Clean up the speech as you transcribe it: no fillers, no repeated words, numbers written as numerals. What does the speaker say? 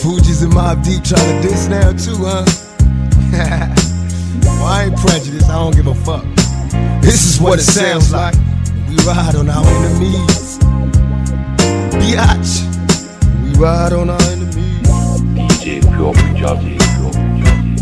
Fugees and Mobb Deep trying to diss now too, huh? Well, I ain't prejudiced, I don't give a fuck. This is what it sounds like when we ride on our enemies. Biatch, we ride on our enemies. DJ Pure Jazzy, Pure Jazzy.